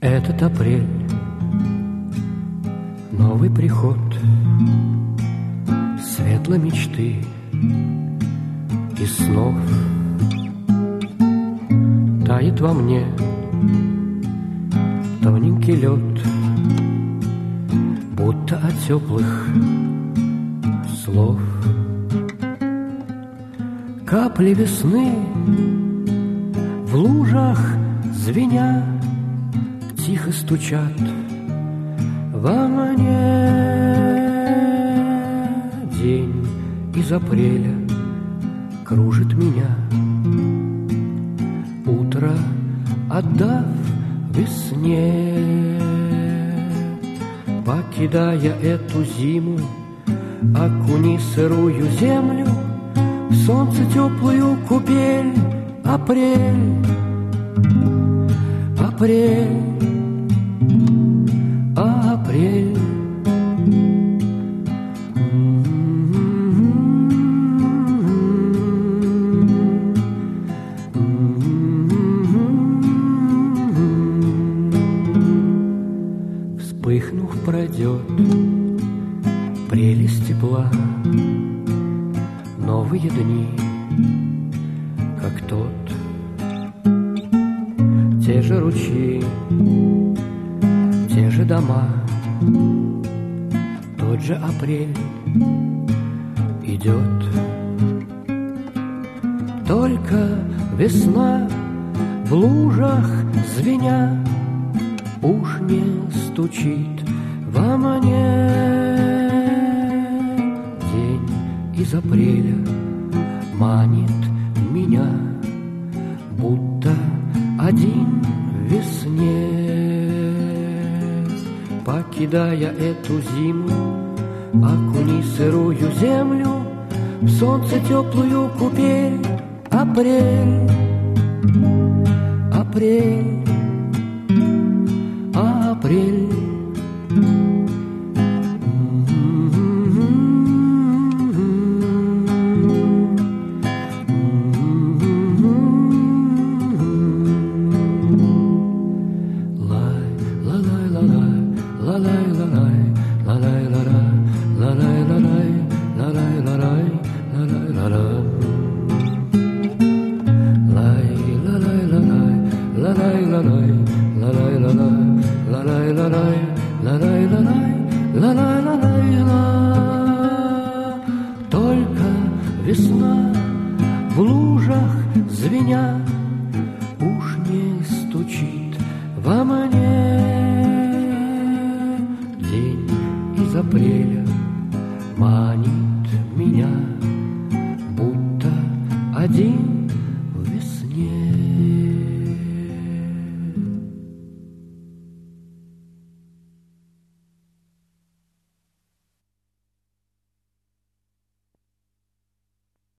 Этот апрель, новый приход светлой мечты и снов. Тает во мне тоненький лед, будто от теплых слов. Капли весны в лужах звеня тихо стучат во мне. День из апреля кружит меня, утро отдав весне. Покидая эту зиму, окуни сырую землю в солнце теплую купель. Апрель, апрель, апрель. Вспыхнув, пройдет прелесть тепла, новые дни, как тот. Те же ручьи, те же дома, тот же апрель идет. Только весна в лужах звеня уж не стучит во мне. День из апреля манит меня, будто один в весне. Покидая эту зиму, окуни сырую землю в солнце теплую купель. Апрель, апрель, апрель. Только весна в лужах звеня уж не стучит во мне. День из апреля манит